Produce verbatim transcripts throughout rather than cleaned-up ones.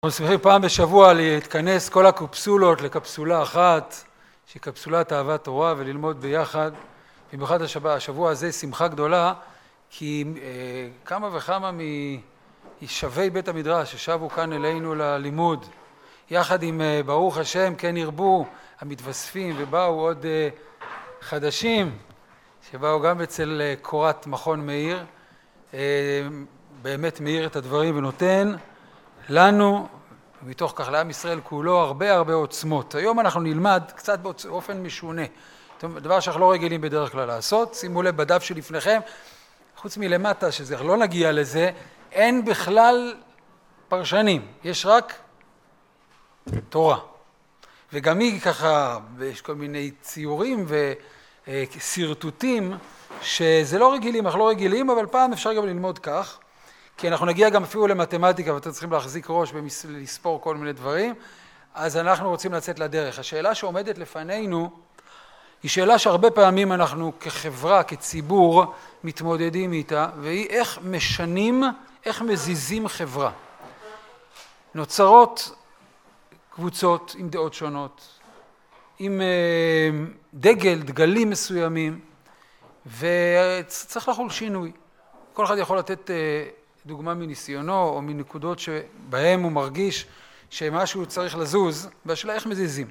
אנחנו שמחים פעם בשבוע להתכנס כל הקופסולות לקפסולה אחת, שהיא קפסולת אהבת תורה, וללמוד ביחד. במיוחד השבוע, השבוע הזה שמחה גדולה, כי אה, כמה וכמה משבי בית המדרש ששבו כאן אלינו ללימוד, יחד עם אה, ברוך השם, כן ירבו המתווספים, ובאו עוד אה, חדשים, שבאו גם אצל אה, קורת מכון מאיר, אה, באמת מאיר את הדברים ונותן לנו, ומתוך כך לעם ישראל כולו, הרבה הרבה עוצמות. היום אנחנו נלמד קצת באופן משונה, דבר שאנחנו לא רגילים בדרך כלל לעשות. שימו לב בדף שלפניכם, חוץ מלמטה, שזה לא נגיע לזה, אין בכלל פרשנים, יש רק תורה. וגם היא ככה, יש כל מיני ציורים וסרטוטים, שזה לא רגילים, אנחנו לא רגילים, אבל פעם אפשר גם ללמוד כך, כי אנחנו נגיע גם אפילו למתמטיקה, ואתם צריכים להחזיק ראש ולספור כל מיני דברים, אז אנחנו רוצים לצאת לדרך. השאלה שעומדת לפנינו, היא שאלה שהרבה פעמים אנחנו כחברה, כציבור, מתמודדים איתה, והיא איך משנים, איך מזיזים חברה. נוצרות קבוצות עם דעות שונות, עם דגל, דגלים מסוימים, וצריך לחול שינוי. כל אחד יכול לתת דוגמה מניסיונו או מנקודות שבהם הוא מרגיש שמשהו צריך לזוז, והשאלה איך מזיזים.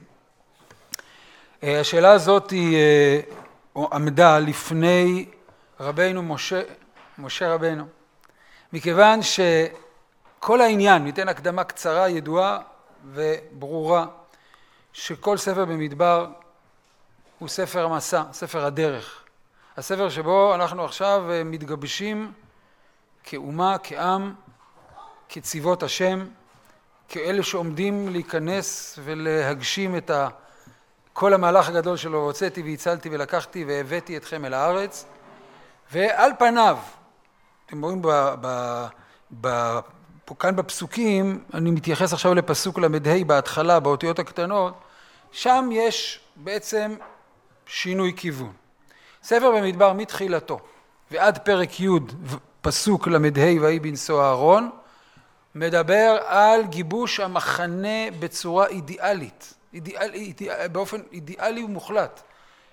השאלה הזאת היא עמדה לפני רבינו משה, משה רבינו, מכיוון שכל העניין, ניתן הקדמה קצרה, ידועה וברורה, שכל ספר במדבר הוא ספר המסע, ספר הדרך. הספר שבו אנחנו עכשיו מתגבשים כאומה, כעם, כצבאות השם, כאלה שעומדים להיכנס ולהגשים את כל המהלך הגדול שלו, הוצאתי והצלתי ולקחתי והבאתי אתכם אל הארץ. ועל פניו, אתם רואים ב, ב, ב, פה כאן בפסוקים, אני מתייחס עכשיו לפסוק למדהי בהתחלה, באותיות הקטנות, שם יש בעצם שינוי כיוון. ספר במדבר מתחילתו ועד פרק י' פסוק למדהי ויהי בנשוא אהרון, מדבר על גיבוש המחנה בצורה אידיאלית, אידיאל, אידיאל, באופן אידיאלי ומוחלט.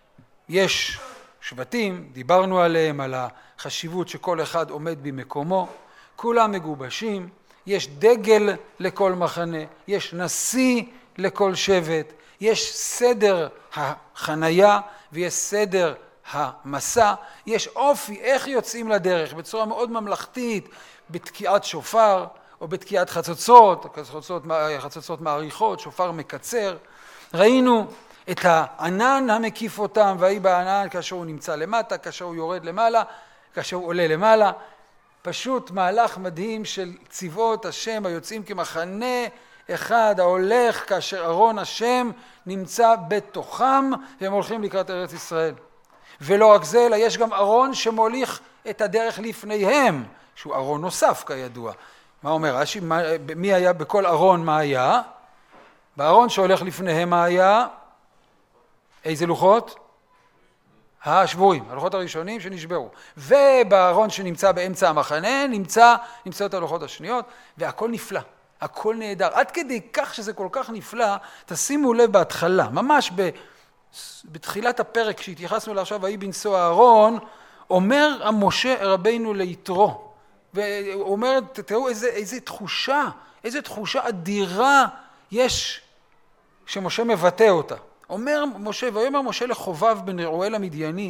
יש שבטים, דיברנו עליהם, על החשיבות שכל אחד עומד במקומו, כולם מגובשים, יש דגל לכל מחנה, יש נשיא לכל שבט, יש סדר החנייה ויש סדר המסע, יש אופי איך יוצאים לדרך בצורה מאוד ממלכתית, בתקיעת שופר או בתקיעת חצוצות, חצוצות, חצוצות מעריכות, שופר מקצר. ראינו את הענן המקיף אותם, והיא בענן כאשר הוא נמצא למטה, כאשר הוא יורד למעלה, כאשר הוא עולה למעלה. פשוט מהלך מדהים של צבאות השם היוצאים כמחנה אחד ההולך כאשר ארון השם נמצא בתוכם, והם הולכים לקראת ארץ ישראל. ולא רק זה, אלא יש גם ארון שמוליך את הדרך לפניהם, שהוא ארון נוסף כידוע. מה אומר רש"י? מי היה בכל ארון מה היה? בארון שהולך לפניהם מה היה? איזה לוחות? השבויים, הלוחות הראשונים שנשברו. ובארון שנמצא באמצע המחנה נמצא, נמצאות הלוחות השניות, והכל נפלא, הכל נהדר. עד כדי כך שזה כל כך נפלא, תשימו לב בהתחלה, ממש ב... בתחילת הפרק שהתייחסנו לעכשיו, ויהי בנשוא אהרון, אומר המשה רבינו ליתרו, והוא אומר, תראו איזה, איזה תחושה, איזה תחושה אדירה יש שמשה מבטא אותה. אומר משה, ויאמר משה לחובב בן רעואל המדייני,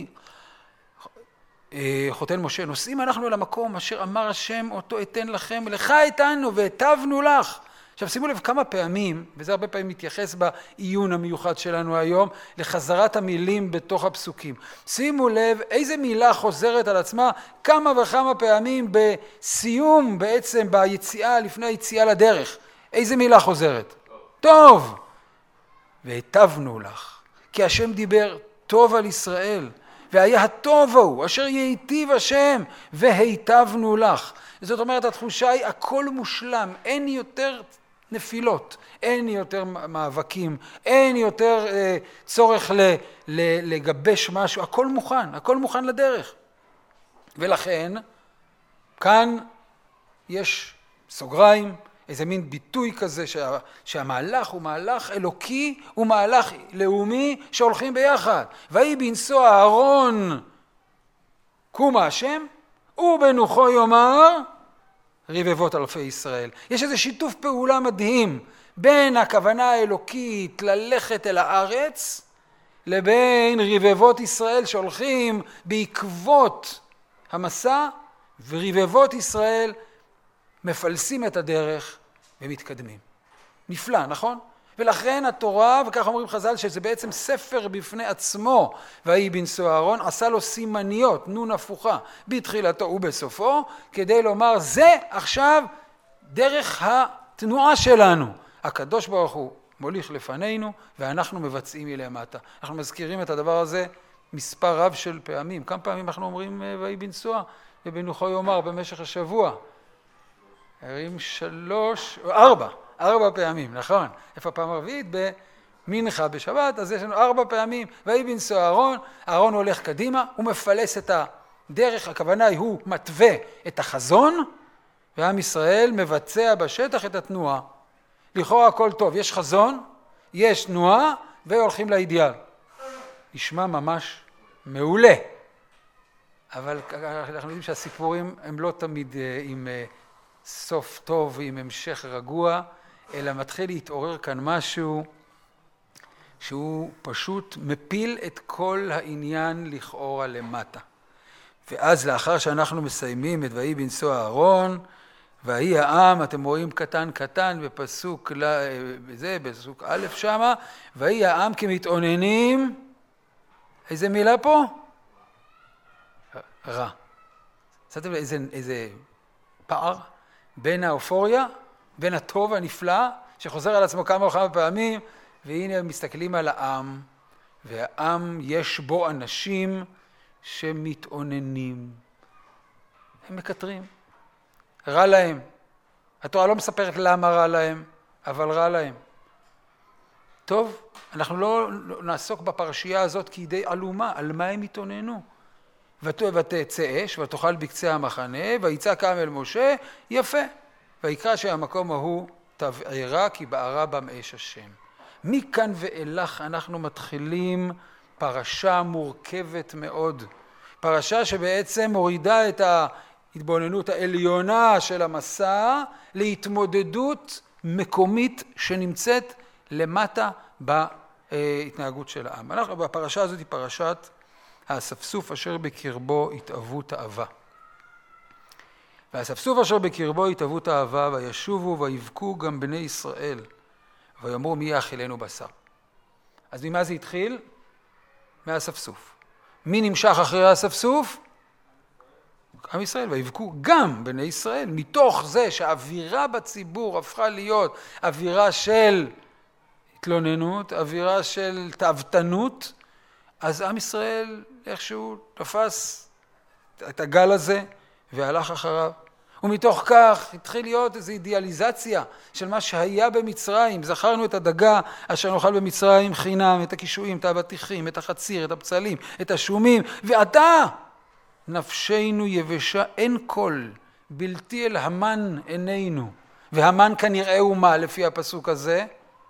חותן משה, נוסעים אנחנו למקום אשר אמר השם אותו אתן לכם, לך אתנו והטבנו לך. עכשיו שימו לב כמה פעמים, וזה הרבה פעמים מתייחס בעיון המיוחד שלנו היום, לחזרת המילים בתוך הפסוקים. שימו לב איזה מילה חוזרת על עצמה כמה וכמה פעמים בסיום בעצם ביציאה, לפני היציאה לדרך. איזה מילה חוזרת? טוב. טוב. והטבנו לך, כי השם דיבר טוב על ישראל, והיה הטוב הוא, אשר ייטיב השם, והיטבנו לך. זאת אומרת, התחושה היא הכל מושלם, אין יותר נפילות, אין יותר מאבקים, אין יותר אה, צורך ל, ל, לגבש משהו, הכל מוכן, הכל מוכן לדרך. ולכן, כאן יש סוגריים, איזה מין ביטוי כזה שה, שהמהלך הוא מהלך אלוקי, הוא מהלך לאומי שהולכים ביחד. ויהי בנסוע אהרון קומה השם, ובנוחו יאמר רבבות אלפי ישראל. יש איזה שיתוף פעולה מדהים בין הכוונה האלוקית ללכת אל הארץ, לבין רבבות ישראל שהולכים בעקבות המסע, ורבבות ישראל מפלסים את הדרך ומתקדמים. נפלא, נכון? ולכן התורה, וכך אומרים חז"ל, שזה בעצם ספר בפני עצמו, ויהי בנסוע אהרון, עשה לו סימניות, נון הפוכה, בתחילתו ובסופו, כדי לומר, זה עכשיו דרך התנועה שלנו. הקדוש ברוך הוא מוליך לפנינו, ואנחנו מבצעים מלמטה. אנחנו מזכירים את הדבר הזה מספר רב של פעמים. כמה פעמים אנחנו אומרים ויהי בנסוע, ובנוחו יאמר במשך השבוע? הרים שלוש, או ארבע, ארבע פעמים, נכון? איפה פעם הרביעית? במנחה בשבת, אז יש לנו ארבע פעמים, ויהי בנסוע אהרון, אהרון הולך קדימה, הוא מפלס את הדרך, הכוונה היא, הוא מתווה את החזון, ועם ישראל מבצע בשטח את התנועה. לכאורה הכל טוב, יש חזון, יש תנועה, והולכים לאידיאל. נשמע ממש מעולה. אבל אנחנו יודעים שהסיפורים הם לא תמיד עם סוף טוב ועם המשך רגוע, אלא מתחיל להתעורר כאן משהו שהוא פשוט מפיל את כל העניין לכאורה למטה. ואז לאחר שאנחנו מסיימים את ויהי בנסוע אהרון, ויהי העם, אתם רואים קטן קטן בפסוק, בזה, בפסוק א' שמה, ויהי העם כמתאוננים, איזה מילה פה? רע. שמתם איזה, איזה פער בין האופוריה, בין הטוב הנפלא, שחוזר על עצמו כמה וכמה פעמים, והנה מסתכלים על העם, והעם יש בו אנשים שמתאוננים. הם מקטרים. רע להם. התורה לא מספרת למה רע להם, אבל רע להם. טוב, אנחנו לא נעסוק בפרשייה הזאת כידי עלומה, על מה הם התאוננו. ותצא אש, ותאכל בקצה המחנה, ויצעק העם אל משה, יפה. ויקרא שהמקום ההוא תבערה, כי בערה בם אש השם. מכאן ואילך אנחנו מתחילים פרשה מורכבת מאוד. פרשה שבעצם מורידה את ההתבוננות העליונה של המסע להתמודדות מקומית שנמצאת למטה בהתנהגות של העם. אנחנו, בפרשה הזאת היא פרשת האספסוף אשר בקרבו התאוו תאווה. והאספסוף אשר בקרבו התאוו תאווה, וישובו ויבכו גם בני ישראל, ויאמרו מי יאכילנו בשר. אז ממה זה התחיל? מהאספסוף. מי נמשך אחרי האספסוף? עם ישראל, ויבכו גם בני ישראל, מתוך זה שהאווירה בציבור הפכה להיות אווירה של התלוננות, אווירה של תאוותנות, אז עם ישראל איכשהו תפס את הגל הזה והלך אחריו. ומתוך כך התחיל להיות איזו אידיאליזציה של מה שהיה במצרים. זכרנו את הדגה אשר נאכל במצרים חינם, את הקישואים, את האבטיחים, את החציר, את הפצלים, את השומים, ועתה נפשנו יבשה אין כל, בלתי אל המן עינינו. והמן כנראה הוא מה לפי הפסוק הזה?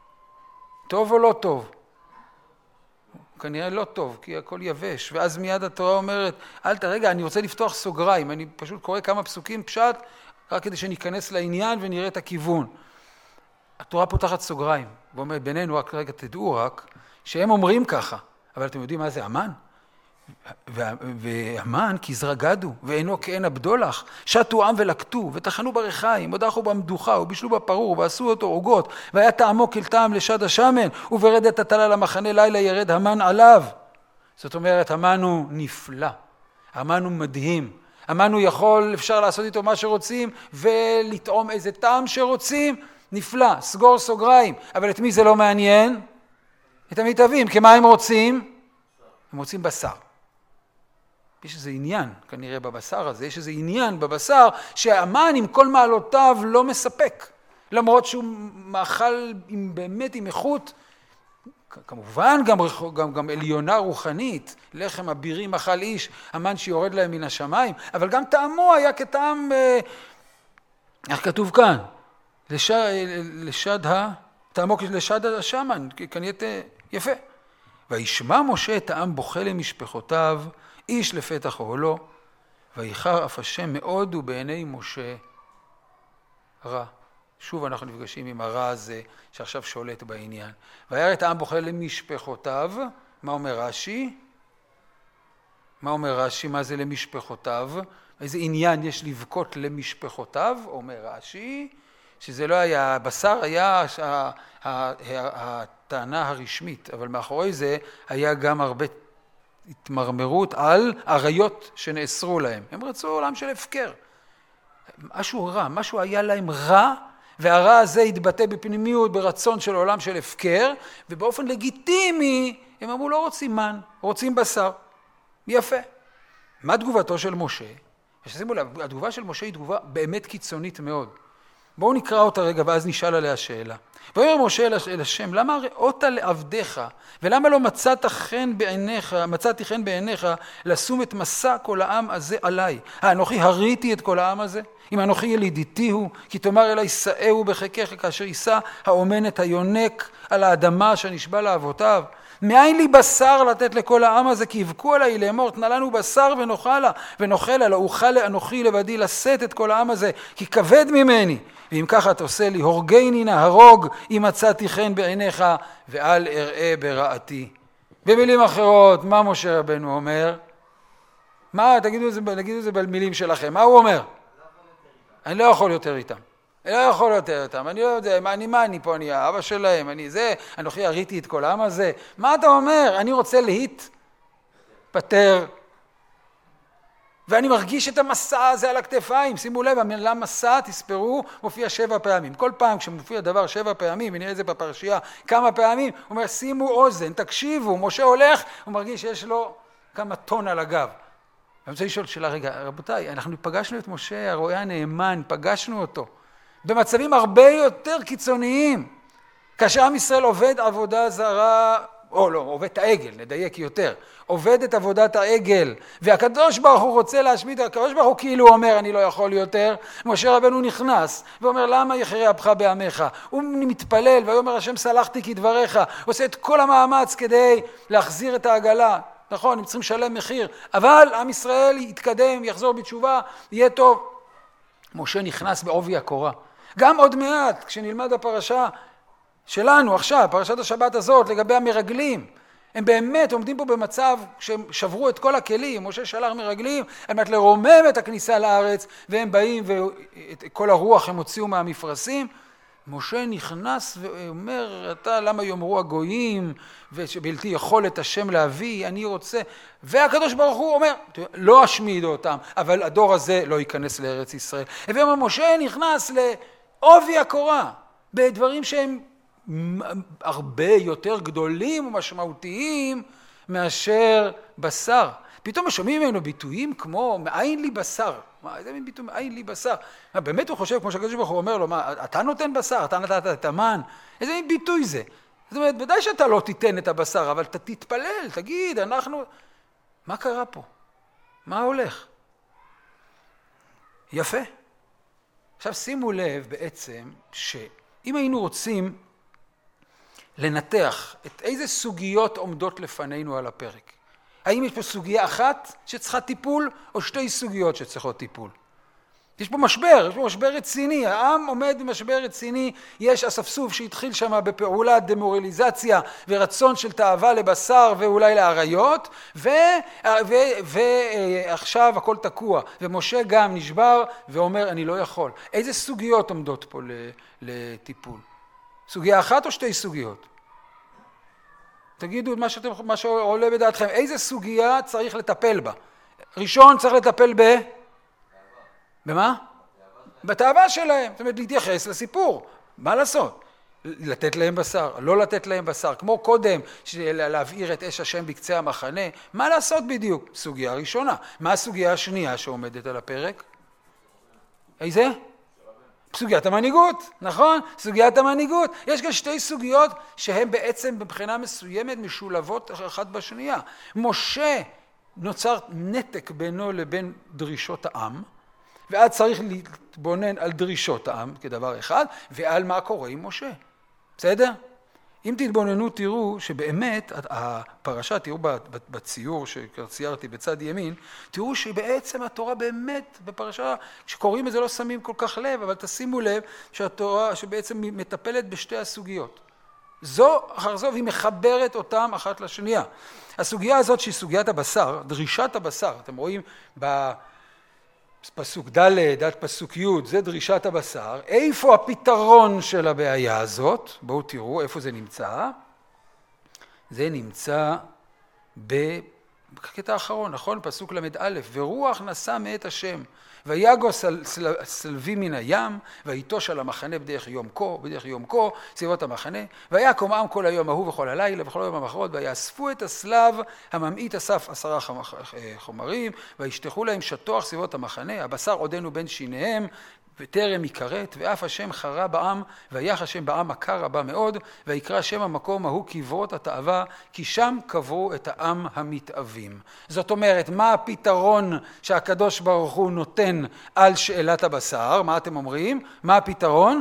טוב או לא טוב? כנראה לא טוב, כי הכל יבש. ואז מיד התורה אומרת, אל תרגע, אני רוצה לפתוח סוגריים, אני פשוט קורא כמה פסוקים פשט, רק כדי שניכנס לעניין ונראה את הכיוון. התורה פותחת סוגריים, ואומרת בינינו, רק רגע תדעו רק, שהם אומרים ככה, אבל אתם יודעים מה זה המן? והמן כזרע גדו, ואינו כעין הבדולח, שתו עם ולקטו, ותחנו ברחיים, ודחו במדוחה, ובישלו בפרור, ועשו אותו עוגות, והיה טעמו כל טעם לשד השמן, וברדת התלה למחנה לילה ירד המן עליו. זאת אומרת, המן הוא נפלא, המן הוא מדהים, המן הוא יכול, אפשר לעשות איתו מה שרוצים, ולטעום איזה טעם שרוצים, נפלא, סגור סוגריים, אבל את מי זה לא מעניין? את המתאבים, כי מה הם רוצים? הם רוצים בשר. יש איזה עניין כנראה בבשר הזה, יש איזה עניין בבשר שהמן עם כל מעלותיו לא מספק, למרות שהוא מאכל עם, באמת עם איכות, כמובן גם, גם, גם עליונה רוחנית, לחם אבירים אכל איש, המן שיורד להם מן השמיים, אבל גם טעמו היה כטעם, איך כתוב כאן? לשד ה... תעמוק לשד השמן, כנראה יפה. וישמע משה את העם בוכה למשפחותיו, איש לפתח אוהלו, ויחר אף השם מאוד ובעיני משה רע. שוב אנחנו נפגשים עם הרע הזה שעכשיו שולט בעניין. וירא את העם בוכה למשפחותיו, מה אומר רש"י? מה אומר רש"י? מה זה למשפחותיו? איזה עניין יש לבכות למשפחותיו? אומר רש"י, שזה לא היה, בשר היה הטענה הרשמית, אבל מאחורי זה היה גם הרבה התמרמרות על עריות שנאסרו להם. הם רצו עולם של הפקר. משהו רע, משהו היה להם רע, והרע הזה התבטא בפנימיות, ברצון של עולם של הפקר, ובאופן לגיטימי הם אמרו לא רוצים מן, רוצים בשר. יפה. מה תגובתו של משה? שימו לב, התגובה של משה היא תגובה באמת קיצונית מאוד. בואו נקרא אותה רגע ואז נשאל עליה שאלה. ויאמר משה אל השם, למה ראות לעבדיך, ולמה לא מצאת חן בעיניך, מצאתי חן בעיניך לשום את מסע כל העם הזה עליי? האנוכי הריתי את כל העם הזה? אם אנוכי ילידיתי הוא, כי תאמר אליי שאהו בחיקך כאשר יישא האומן את היונק על האדמה שנשבע לאבותיו. מאין לי בשר לתת לכל העם הזה, כי יבכו עליי לאמור, תנה לנו בשר ונאכלה, ונאכלה, לא אוכל לאנוכי לבדי לשאת את כל העם הזה, כי כבד ממני. ואם ככה תעשה לי, הורגני נא הרוג, אם מצאתי חן בעיניך, ואל אראה ברעתי. במילים אחרות, מה משה רבנו אומר? מה, תגידו את זה, תגידו את זה במילים שלכם, מה הוא אומר? אני לא יכול יותר איתם. אני לא יכול יותר איתם, אני לא יודע, מה אני, מה אני פה, אני האבא שלהם, אני זה, אנוכי הריתי את כל העם הזה. מה אתה אומר? אני רוצה להתפטר. ואני מרגיש את המסע הזה על הכתפיים. שימו לב, המילה מסע, תספרו, מופיע שבע פעמים. כל פעם כשמופיע דבר שבע פעמים, ונראה את זה בפרשייה כמה פעמים, הוא אומר, שימו אוזן, תקשיבו, משה הולך, הוא מרגיש שיש לו כמה טון על הגב. אני רוצה לשאול שאלה, רגע, רבותיי, אנחנו פגשנו את משה, הרועה הנאמן, פגשנו אותו. במצבים הרבה יותר קיצוניים. כאשר עם ישראל עובד עבודה זרה, או לא, עובד את העגל, נדייק יותר, עובד את עבודת העגל, והקדוש ברוך הוא רוצה להשמיד, הקדוש ברוך הוא כאילו אומר, אני לא יכול יותר, משה רבנו נכנס, ואומר, למה יחרה אפך בעמך? הוא מתפלל, ויאמר השם סלחתי כדבריך, עושה את כל המאמץ כדי להחזיר את העגלה, נכון, הם צריכים לשלם מחיר, אבל עם ישראל יתקדם, יחזור בתשובה, יהיה טוב. משה נכנס בעובי הקורה. גם עוד מעט, כשנלמד הפרשה שלנו עכשיו, פרשת השבת הזאת, לגבי המרגלים, הם באמת עומדים פה במצב שהם שברו את כל הכלים, משה שלח מרגלים, על מנת לרומם את הכניסה לארץ, והם באים ואת כל הרוח הם הוציאו מהמפרשים. משה נכנס ואומר, אתה למה יאמרו הגויים, ושבלתי יכול את השם להביא, אני רוצה, והקדוש ברוך הוא אומר, לא אשמיד אותם, אבל הדור הזה לא ייכנס לארץ ישראל. ואומר, משה נכנס לעובי הקורה, בדברים שהם הרבה יותר גדולים ומשמעותיים מאשר בשר. פתאום שומעים ממנו ביטויים כמו מאין לי בשר. מה, איזה מין ביטוי מאין לי בשר? מה, באמת הוא חושב, כמו שהקדוש ברוך הוא אומר לו, מה, אתה נותן בשר, אתה נתת את המן? איזה מין ביטוי זה? זאת אומרת, ודאי שאתה לא תיתן את הבשר, אבל אתה תתפלל, תגיד, אנחנו... מה קרה פה? מה הולך? יפה. עכשיו שימו לב בעצם שאם היינו רוצים לנתח את איזה סוגיות עומדות לפנינו על הפרק, האם יש פה סוגיה אחת שצריכה טיפול, או שתי סוגיות שצריכות טיפול? יש פה משבר, יש פה משבר רציני, העם עומד במשבר רציני, יש אספסוף שהתחיל שם בפעולת דמורליזציה ורצון של תאווה לבשר ואולי לאריות, ועכשיו הכל תקוע, ומשה גם נשבר ואומר אני לא יכול. איזה סוגיות עומדות פה לטיפול? סוגיה אחת או שתי סוגיות? תגידו מה שאתם, מה שעולה בדעתכם, איזה סוגיה צריך לטפל בה? ראשון צריך לטפל ב... במה? בתאווה שלהם, זאת אומרת להתייחס לסיפור, מה לעשות? לתת להם בשר, לא לתת להם בשר, כמו קודם להבעיר את אש השם בקצה המחנה, מה לעשות בדיוק? סוגיה ראשונה. מה הסוגיה השנייה שעומדת על הפרק? איזה? סוגיית המנהיגות, נכון? סוגיית המנהיגות. יש כאן שתי סוגיות שהן בעצם מבחינה מסוימת משולבות אחת בשנייה. משה נוצר נתק בינו לבין דרישות העם, ואז צריך להתבונן על דרישות העם כדבר אחד, ועל מה קורה עם משה. בסדר? אם תתבוננו תראו שבאמת הפרשה, תראו בציור שציירתי בצד ימין, תראו שבעצם התורה באמת בפרשה, כשקוראים את זה לא שמים כל כך לב, אבל תשימו לב שהתורה שבעצם מטפלת בשתי הסוגיות. זו אחר זו, והיא מחברת אותם אחת לשנייה. הסוגיה הזאת שהיא סוגיית הבשר, דרישת הבשר, אתם רואים בפסוק ד' עד פסוק י', זה דרישת הבשר. איפה הפתרון של הבעיה הזאת? בואו תראו איפה זה נמצא. זה נמצא בקטע האחרון, נכון? פסוק למד א', ורוח נשא מאת השם, ויגו סל, סל, סלבי מן הים, ויטוש על המחנה בדרך יום כה, בדרך יום כה, סביבות המחנה, ויקום עם כל היום ההוא וכל הלילה וכל היום המחרות, ויאספו את הסלב, הממעיט אסף עשרה חומרים, וישטחו להם שטוח סביבות המחנה, הבשר עודנו בין שיניהם, וטרם יכרת, ואף השם חרה בעם, ויח השם בעם מכה רבה מאוד, ויקרא שם המקום ההוא קברות התאווה, כי שם קברו את העם המתאבים. זאת אומרת, מה הפתרון שהקדוש ברוך הוא נותן על שאלת הבשר? מה אתם אומרים? מה הפתרון?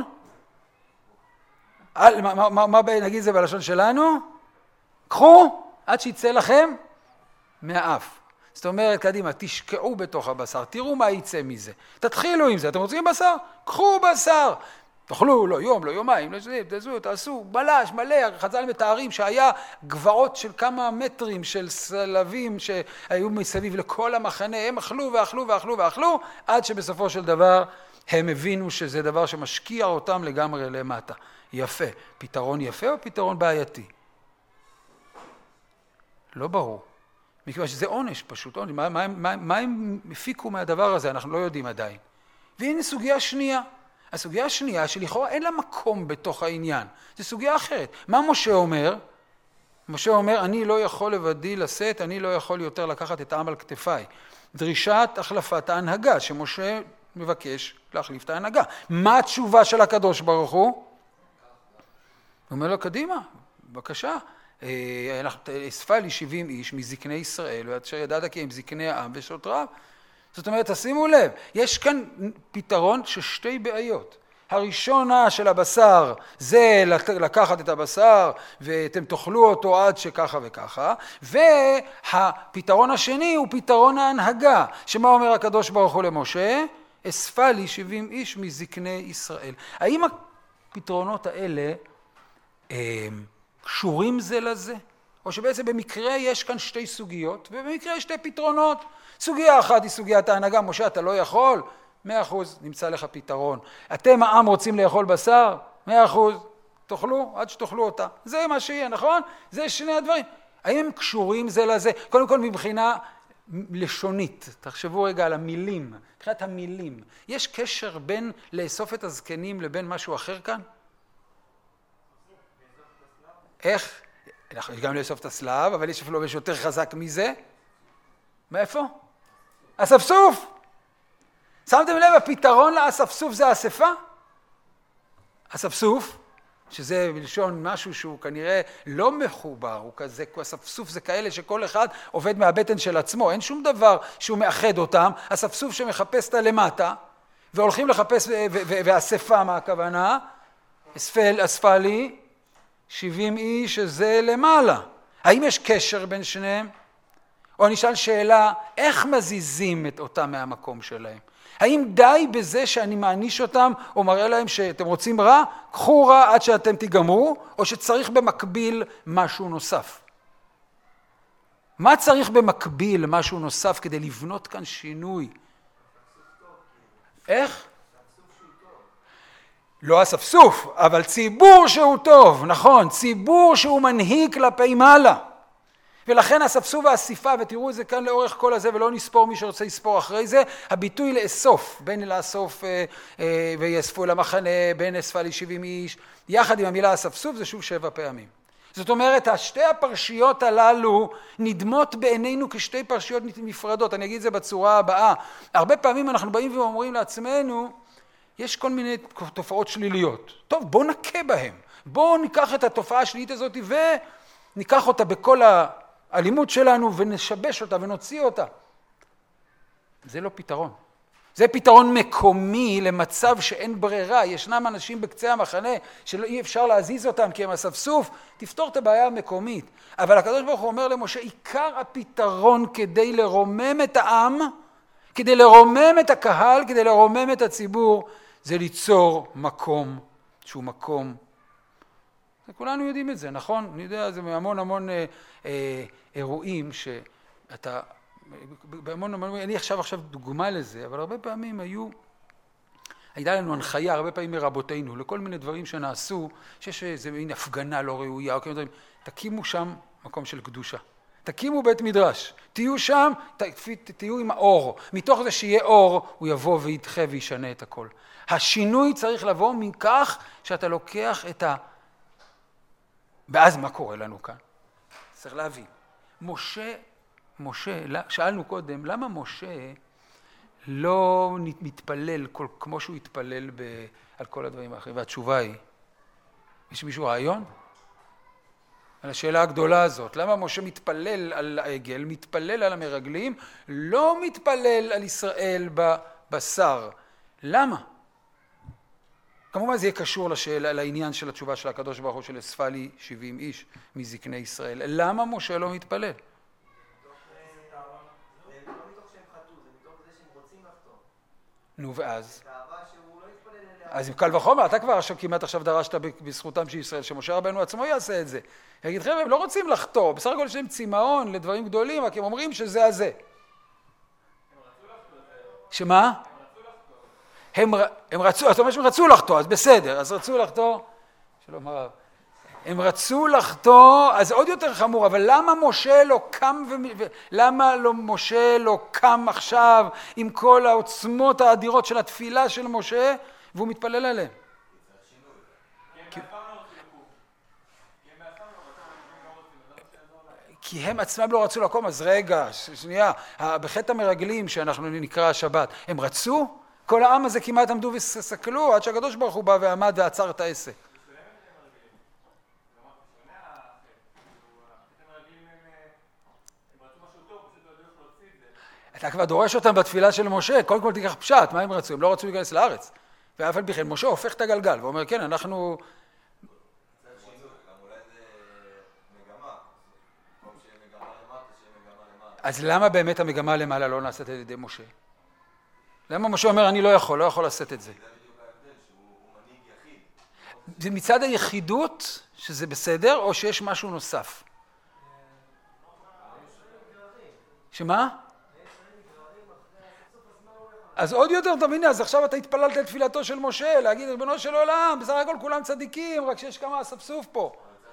על, מה, מה, מה, מה נגיד זה בלשון שלנו? קחו עד שיצא לכם מהאף. זאת אומרת, קדימה, תשקעו בתוך הבשר, תראו מה יצא מזה. תתחילו עם זה, אתם רוצים בשר? קחו בשר. תאכלו, לא יום, לא יומיים, לא זה, תעשו, תעשו, בלש, מלא, חז"ל מתארים שהיה גבעות של כמה מטרים של סלבים שהיו מסביב לכל המחנה, הם אכלו ואכלו ואכלו ואכלו, עד שבסופו של דבר הם הבינו שזה דבר שמשקיע אותם לגמרי למטה. יפה. פתרון יפה או פתרון בעייתי? לא ברור. מכיוון שזה עונש פשוט, עונש. מה, מה, מה, מה הם הפיקו מהדבר הזה? אנחנו לא יודעים עדיין. והנה סוגיה שנייה. הסוגיה השנייה שלכאורה אין לה מקום בתוך העניין. זו סוגיה אחרת. מה משה אומר? משה אומר, אני לא יכול לבדי לשאת, אני לא יכול יותר לקחת את העם על כתפיי. דרישת החלפת ההנהגה, שמשה מבקש להחליף את ההנהגה. מה התשובה של הקדוש ברוך הוא? הוא אומר לו, קדימה, בבקשה. אספה לי שבעים איש מזקני ישראל, ואשר ידעת כי הם זקני העם ושוטריו. זאת אומרת, תשימו לב, יש כאן פתרון של שתי בעיות. הראשונה של הבשר זה לקחת את הבשר ואתם תאכלו אותו עד שככה וככה, והפתרון השני הוא פתרון ההנהגה. שמה אומר הקדוש ברוך הוא למשה? אספה לי שבעים איש מזקני ישראל. האם הפתרונות האלה קשורים זה לזה? או שבעצם במקרה יש כאן שתי סוגיות, ובמקרה יש שתי פתרונות. סוגיה אחת היא סוגיית ההנהגה, משה אתה לא יכול, מאה אחוז נמצא לך פתרון. אתם העם רוצים לאכול בשר, מאה אחוז, תאכלו עד שתאכלו אותה. זה מה שיהיה, נכון? זה שני הדברים. האם הם קשורים זה לזה? קודם כל מבחינה לשונית, תחשבו רגע על המילים, מבחינת המילים. יש קשר בין לאסוף את הזקנים לבין משהו אחר כאן? איך? אנחנו גם לאסוף את הסלב, אבל יש אפילו יותר חזק מזה. מאיפה? אספסוף. שמתם לב, הפתרון לאספסוף זה האספה? אספסוף, שזה בלשון משהו שהוא כנראה לא מחובר, הוא כזה, אספסוף זה כאלה שכל אחד עובד מהבטן של עצמו, אין שום דבר שהוא מאחד אותם. אספסוף שמחפש את הלמטה, והולכים לחפש, ואספה מה הכוונה? אספל, אספה לי, שבעים איש שזה למעלה. האם יש קשר בין שניהם? או אני אשאל שאלה, איך מזיזים את אותם מהמקום שלהם? האם די בזה שאני מעניש אותם או מראה להם שאתם רוצים רע? קחו רע עד שאתם תיגמרו, או שצריך במקביל משהו נוסף? מה צריך במקביל משהו נוסף כדי לבנות כאן שינוי? איך? לא אספסוף, אבל ציבור שהוא טוב, נכון, ציבור שהוא מנהיג כלפי מעלה. ולכן אספסו והאסיפה, ותראו את זה כאן לאורך כל הזה, ולא נספור מי שרוצה לספור אחרי זה, הביטוי לאסוף, בין לאסוף אה, אה, ויאספו למחנה, בין אספה לי שבעים איש, יחד עם המילה אספסוף זה שוב שבע פעמים. זאת אומרת, השתי הפרשיות הללו נדמות בעינינו כשתי פרשיות נפרדות. אני אגיד את זה בצורה הבאה. הרבה פעמים אנחנו באים ואומרים לעצמנו, יש כל מיני תופעות שליליות. טוב, בוא נקה בהם. בוא ניקח את התופעה השלילית הזאת וניקח אותה בכל האלימות שלנו ונשבש אותה ונוציא אותה. זה לא פתרון. זה פתרון מקומי למצב שאין ברירה, ישנם אנשים בקצה המחנה שלא אי אפשר להזיז אותם כי הם אספסוף, תפתור את הבעיה המקומית. אבל הקדוש ברוך הוא אומר למשה, עיקר הפתרון כדי לרומם את העם, כדי לרומם את הקהל, כדי לרומם את הציבור, זה ליצור מקום שהוא מקום. כולנו יודעים את זה, נכון? אני יודע, זה המון המון אה, אה, אירועים שאתה... בהמון המון, אני עכשיו עכשיו דוגמה לזה, אבל הרבה פעמים היו, הייתה לנו הנחיה, הרבה פעמים מרבותינו, לכל מיני דברים שנעשו, שיש איזו מין הפגנה לא ראויה, או כמובן, תקימו שם מקום של קדושה. תקימו בית מדרש, תהיו שם, ת, תהיו עם האור. מתוך זה שיהיה אור, הוא יבוא וידחה וישנה את הכל. השינוי צריך לבוא מכך שאתה לוקח את ה... ואז מה קורה לנו כאן? צריך להבין. משה... משה, שאלנו קודם, למה משה לא מתפלל כל, כמו שהוא התפלל ב, על כל הדברים האחרים? והתשובה היא, יש מישהו רעיון? על השאלה הגדולה הזאת, למה משה מתפלל על העגל, מתפלל על המרגלים, לא מתפלל על ישראל בבשר? למה? כמובן זה יהיה קשור לשאלה, לעניין של התשובה של הקדוש ברוך הוא של אספה לי שבעים איש מזקני ישראל. למה משה לא מתפלל? נו ואז? אז קל וחומר, אתה כבר עכשיו כמעט עכשיו דרשת בזכותם של ישראל, שמשה רבנו עצמו יעשה את זה. יגיד, חבר'ה, הם לא רוצים לחתור, בסך הכל יש להם צימאון לדברים גדולים, רק הם אומרים שזה הזה. הם רצו לחתור. שמה? הם רצו לחתור. הם רצו, אתה אומר שהם רצו לחתור, אז בסדר, אז רצו לחתור. שלום הרב. הם רצו לחתור, אז עוד יותר חמור, אבל למה משה לא קם, ולמה לא משה לא קם עכשיו עם כל העוצמות האדירות של התפילה של משה, והוא מתפלל עליהם? כי הם עצמם לא רצו לקום, אז רגע, שנייה, בחטא המרגלים שאנחנו נקרא השבת, הם רצו? כל העם הזה כמעט עמדו וסקלו, עד שהקדוש ברוך הוא בא ועמד ועצר את העסק. אתה כבר דורש אותם בתפילה של משה, קודם כל תיקח פשט, מה הם רצו? הם לא רצו להיכנס לארץ. ואף על פי כן, משה הופך את הגלגל, ואומר, כן, אנחנו... אז למה באמת המגמה למעלה לא נעשית על ידי משה? למה משה אומר, אני לא יכול, לא יכול לעשות את זה? זה מצד היחידות, שזה בסדר, או שיש משהו נוסף? שמה? אז עוד יותר תבין, אז עכשיו אתה התפללת את תפילתו של משה, להגיד, ריבונו של עולם, בסך הכל כולם צדיקים, רק שיש כמה אספסוף פה.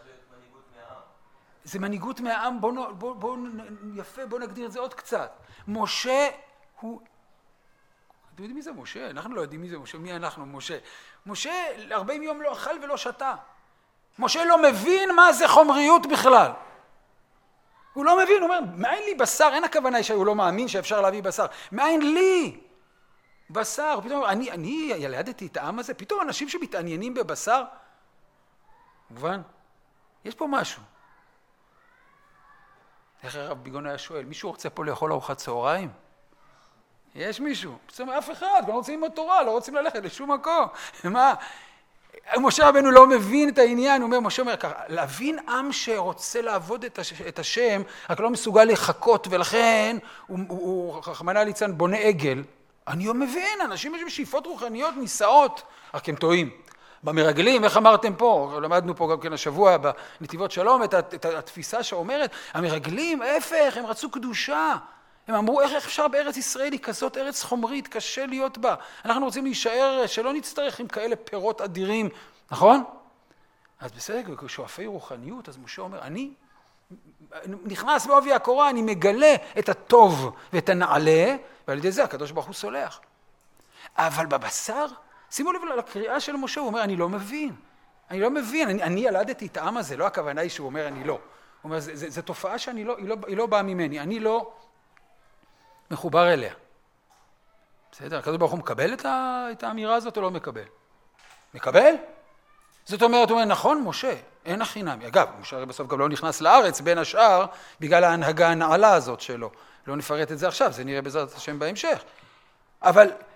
זה מנהיגות מהעם, בוא, בוא, בוא, יפה, בוא נגדיר את זה עוד קצת. משה הוא... אתם יודעים מי זה משה? אנחנו לא יודעים מי זה משה, מי אנחנו משה? משה ארבעים יום לא אכל ולא שתה. משה לא מבין מה זה חומריות בכלל. הוא לא מבין, הוא אומר, מאין לי בשר? אין הכוונה שהוא לא מאמין שאפשר להביא בשר. מאין לי בשר? פתאום, אני, אני ילדתי את העם הזה, פתאום אנשים שמתעניינים בבשר, מובן? יש פה משהו. איך הרב ביגון היה שואל, מישהו רוצה פה לאכול ארוחת צהריים? יש מישהו. פתאום אף אחד, לא רוצים ללמוד תורה, לא רוצים ללכת לשום מקום. מה? משה רבנו לא מבין את העניין, הוא אומר, משה אומר ככה, להבין עם שרוצה לעבוד את, הש, את השם, רק לא מסוגל לחכות, ולכן הוא, הוא, הוא רחמנא ליצלן בונה עגל. אני לא מבין, אנשים יש שאיפות רוחניות, נישאות, רק הם טועים. במרגלים, איך אמרתם פה, למדנו פה גם כן השבוע בנתיבות שלום, את, את, את התפיסה שאומרת, המרגלים, ההפך, הם רצו קדושה. הם אמרו, איך אפשר בארץ ישראל היא כזאת ארץ חומרית, קשה להיות בה. אנחנו רוצים להישאר, שלא נצטרך עם כאלה פירות אדירים, נכון? אז בסדר, כשואפי רוחניות, אז משה אומר, אני נכנס בעובי הקורה, אני מגלה את הטוב ואת הנעלה, ועל ידי זה הקדוש ברוך הוא סולח. אבל בבשר, שימו לב לקריאה של משה, הוא אומר, אני לא מבין. אני לא מבין, אני, אני ילדתי את העם הזה, לא הכוונה היא שהוא אומר, אני לא. הוא אומר, זה, זה, זה תופעה שאני לא, היא לא, היא לא באה ממני, אני לא מחובר אליה. בסדר, הקדוש ברוך הוא מקבל את, ה, את האמירה הזאת או לא מקבל? מקבל? זאת אומרת, הוא אומר, נכון, משה, אין הכי נמי. אגב, משה הרי בסוף גם לא נכנס לארץ, בין השאר, בגלל ההנהגה הנעלה הזאת שלו. לא נפרט את זה עכשיו, זה נראה בעזרת השם בהמשך. אבל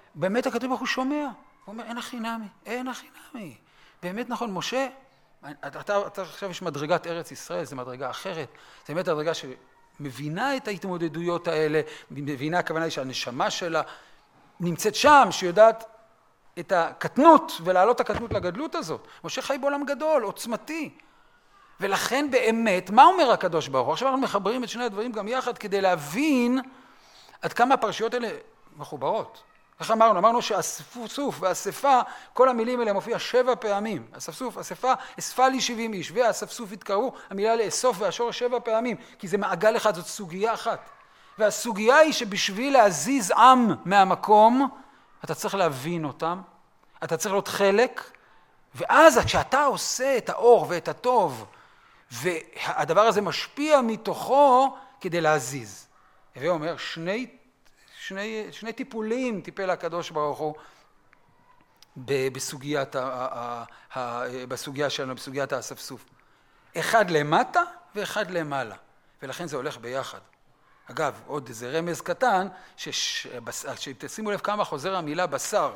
באמת הקדוש ברוך הוא שומע. הוא אומר, אין הכי נמי, אין הכי נמי. באמת נכון, משה, אתה, אתה עכשיו יש מדרגת ארץ ישראל, זו מדרגה אחרת. זו באמת מדרגה שמבינה את ההתמודדויות האלה, מבינה הכוונה היא שהנשמה שלה נמצאת שם, שיודעת את הקטנות ולהעלות את הקטנות לגדלות הזאת. משה חי בעולם גדול, עוצמתי. ולכן באמת, מה אומר הקדוש ברוך הוא? עכשיו אנחנו מחברים את שני הדברים גם יחד כדי להבין עד כמה הפרשיות האלה מחוברות. איך אמרנו? אמרנו שהאספסוף והאספה, כל המילים האלה מופיע שבע פעמים. אספסוף, אספה, אספה לי שבעים איש, והאספסוף התקראו, המילה לאסוף והשורש שבע פעמים, כי זה מעגל אחד, זאת סוגיה אחת. והסוגיה היא שבשביל להזיז עם מהמקום, אתה צריך להבין אותם, אתה צריך להיות חלק, ואז כשאתה עושה את האור ואת הטוב, והדבר הזה משפיע מתוכו כדי להזיז. הווה אומר, שני, שני, שני טיפולים טיפל הקדוש ברוך הוא בסוגיית, ה, ה, בסוגיה שלנו, בסוגיית האספסוף. אחד למטה ואחד למעלה, ולכן זה הולך ביחד. אגב, עוד איזה רמז קטן, שתשימו לב כמה חוזר המילה בשר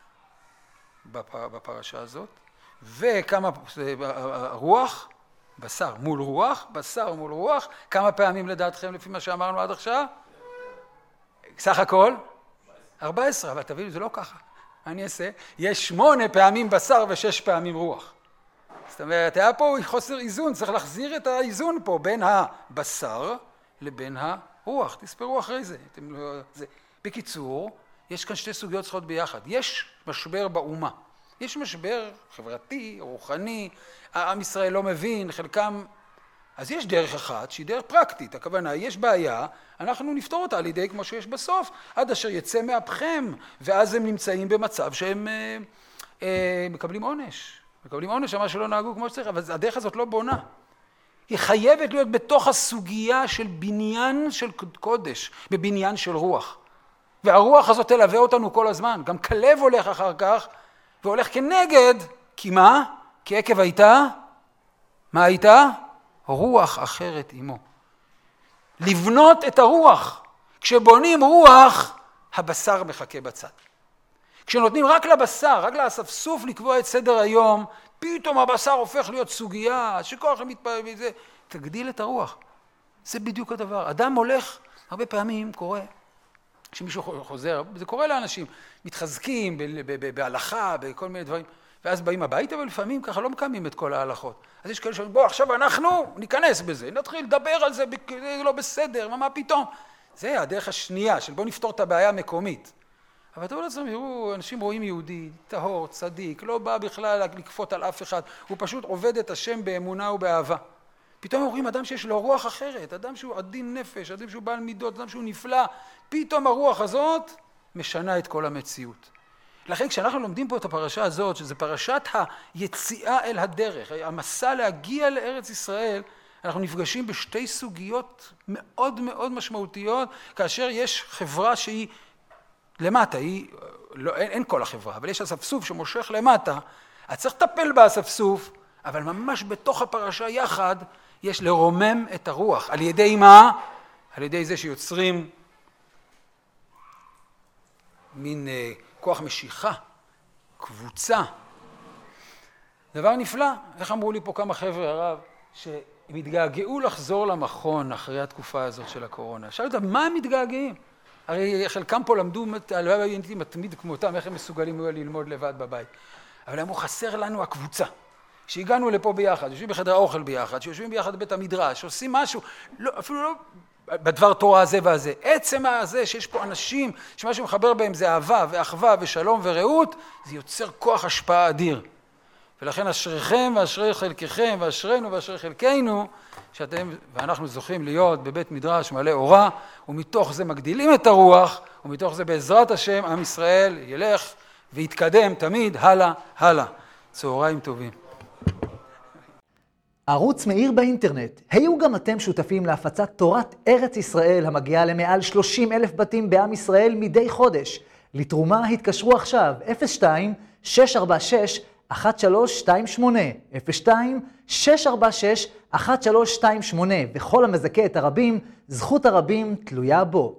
בפרשה הזאת, וכמה רוח, בשר מול רוח, בשר מול רוח, כמה פעמים לדעתכם לפי מה שאמרנו עד עכשיו? סך הכל? ארבע עשרה, אבל תבינו, זה לא ככה. אני אעשה, יש שמונה פעמים בשר ושש פעמים רוח. זאת אומרת, היה פה חוסר איזון, צריך להחזיר את האיזון פה בין הבשר לבין הרוח. תספרו אחרי זה. אתם לא... זה. בקיצור, יש כאן שתי סוגיות צריכות ביחד. יש משבר באומה. יש משבר חברתי, רוחני, העם ישראל לא מבין, חלקם... אז יש דרך אחת שהיא דרך פרקטית. הכוונה, יש בעיה, אנחנו נפתור אותה על ידי כמו שיש בסוף, עד אשר יצא מאפכם, ואז הם נמצאים במצב שהם אה, אה, מקבלים עונש. מקבלים עונש על מה שלא נהגו כמו שצריך, אבל הדרך הזאת לא בונה. היא חייבת להיות בתוך הסוגיה של בניין של קודש, בבניין של רוח. והרוח הזאת תלווה אותנו כל הזמן. גם כלב הולך אחר כך, והולך כנגד, כי מה? כי עקב הייתה, מה הייתה? רוח אחרת עמו. לבנות את הרוח. כשבונים רוח, הבשר מחכה בצד. כשנותנים רק לבשר, רק לאספסוף לקבוע את סדר היום, פתאום הבשר הופך להיות סוגיה, שכל אחד מתפעל מזה, תגדיל את הרוח. זה בדיוק הדבר. אדם הולך, הרבה פעמים קורה, כשמישהו חוזר, זה קורה לאנשים, מתחזקים בהלכה, בכל מיני דברים, ואז באים הביתה, אבל לפעמים ככה לא מקיימים את כל ההלכות. אז יש כאלה שאומרים, בוא, עכשיו אנחנו ניכנס בזה, נתחיל לדבר על זה, זה לא בסדר, מה, מה פתאום? זה הדרך השנייה, של בוא נפתור את הבעיה המקומית. אבל אתם לא צריכים, יראו, אנשים רואים יהודי, טהור, צדיק, לא בא בכלל לקפות על אף אחד, הוא פשוט עובד את השם באמונה ובאהבה. פתאום רואים אדם שיש לו רוח אחרת, אדם שהוא עדין נפש, אדם שהוא בעל מידות, אדם שהוא נפלא, פתאום הרוח הזאת משנה את כל המציאות. לכן כשאנחנו לומדים פה את הפרשה הזאת, שזה פרשת היציאה אל הדרך, המסע להגיע לארץ ישראל, אנחנו נפגשים בשתי סוגיות מאוד מאוד משמעותיות, כאשר יש חברה שהיא למטה, היא, לא, אין, אין כל החברה, אבל יש אספסוף שמושך למטה, אז צריך לטפל באספסוף, אבל ממש בתוך הפרשה יחד, יש לרומם את הרוח. על ידי מה? על ידי זה שיוצרים מין אה, כוח משיכה, קבוצה. דבר נפלא, איך אמרו לי פה כמה חבר'ה הרב, שהם התגעגעו לחזור למכון אחרי התקופה הזאת של הקורונה. שאלו אותם, מה הם מתגעגעים? הרי חלקם פה למדו, הלוואי הייתי מתמיד כמותם, איך הם מסוגלים היו ללמוד לבד בבית. אבל אמרו, חסר לנו הקבוצה. שהגענו לפה ביחד, יושבים בחדר האוכל ביחד, שיושבים ביחד בבית המדרש, עושים משהו, לא, אפילו לא בדבר תורה הזה והזה. עצם הזה שיש פה אנשים, שמה שמחבר בהם זה אהבה ואחווה ושלום ורעות, זה יוצר כוח השפעה אדיר. ולכן אשריכם ואשרי חלקכם ואשרינו ואשרי חלקנו, שאתם ואנחנו זוכים להיות בבית מדרש מלא אורה, ומתוך זה מגדילים את הרוח, ומתוך זה בעזרת השם עם ישראל ילך ויתקדם תמיד הלאה הלאה. צהריים טובים. ערוץ מאיר באינטרנט. היו גם אתם שותפים להפצת תורת ארץ ישראל המגיעה למעל שלושים אלף בתים בעם ישראל מדי חודש. לתרומה התקשרו עכשיו אפס שתיים שש ארבע שש אחת שלוש שתיים שמונה אפס שתיים שש ארבע שש אחת שלוש שתיים שמונה וכל המזכה את הרבים, זכות הרבים תלויה בו.